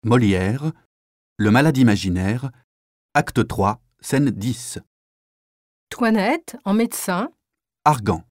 Molière, Le malade imaginaire, acte 3, scène 10. Toinette, en médecin. Argan.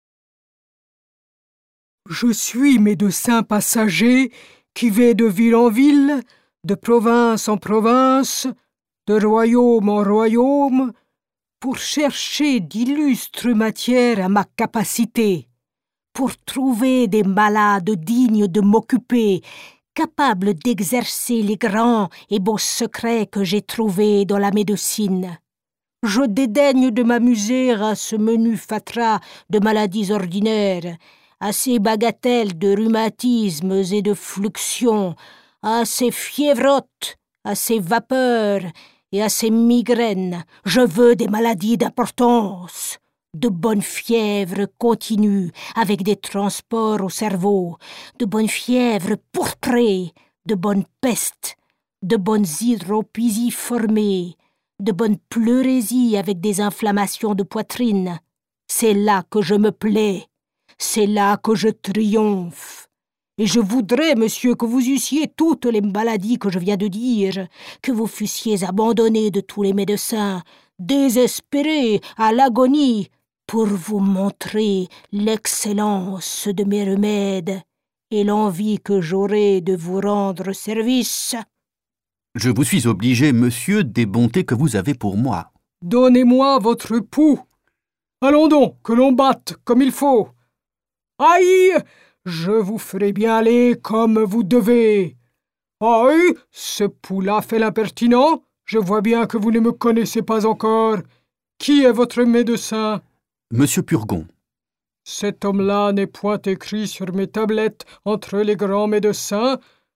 Je suis médecin passager qui vais de ville en ville, de province en province, de royaume en royaume, pour chercher d'illustres matières à ma capacité, pour trouver des malades dignes de m'occuper, capables d'exercer les grands et beaux secrets que j'ai trouvés dans la médecine. Je dédaigne de m'amuser à ce menu fatras de maladies ordinaires, à ces bagatelles de rhumatismes et de fluxions, à ces fièvrottes, à ces vapeurs et à ces migraines. Je veux des maladies d'importance, de bonnes fièvres continues avec des transports au cerveau, de bonnes fièvres pourprées, de bonnes pestes, de bonnes hydropisies formées, de bonnes pleurésies avec des inflammations de poitrine. C'est là que je me plais, c'est là que je triomphe. Et je voudrais, monsieur, que vous eussiez toutes les maladies que je viens de dire, que vous fussiez abandonné de tous les médecins, désespéré à l'agonie, pour vous montrer l'excellence de mes remèdes et l'envie que j'aurai de vous rendre service. Je vous suis obligé, monsieur, des bontés que vous avez pour moi. Donnez-moi votre pouls. Allons donc, que l'on batte comme il faut. Aïe, je vous ferai bien aller comme vous devez. Aïe, ce pouls-là fait l'impertinent. Je vois bien que vous ne me connaissez pas encore. Qui est votre médecin? Monsieur Purgon. Cet homme-là n'est point écrit sur mes tablettes entre les grands médecins.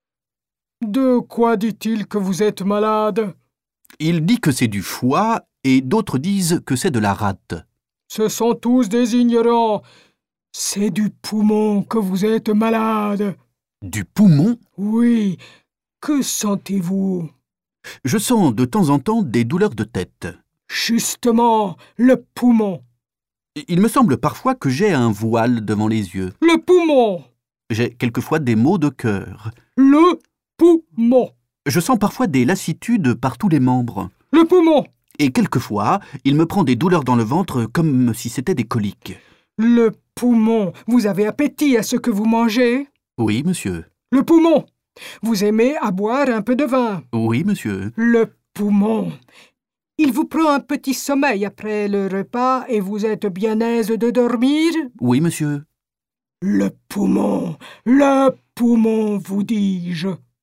De quoi dit-il que vous êtes malade? Il dit que c'est du foie et d'autres disent que c'est de la rate. Ce sont tous des ignorants. C'est du poumon que vous êtes malade. Du poumon? Oui. Que sentez-vous? Je sens de temps en temps des douleurs de tête. Justement, le poumon. Il me semble parfois que j'ai un voile devant les yeux. Le poumon. J'ai quelquefois des maux de cœur. Le poumon. Je sens parfois des lassitudes par tous les membres. Le poumon. Et quelquefois, il me prend des douleurs dans le ventre comme si c'était des coliques. Le poumon. Vous avez appétit à ce que vous mangez? Oui, monsieur. Le poumon. Vous aimez à boire un peu de vin? Oui, monsieur. Le poumon. Il vous prend un petit sommeil après le repas et vous êtes bien aise de dormir? Oui, monsieur. Le poumon, vous dis-je.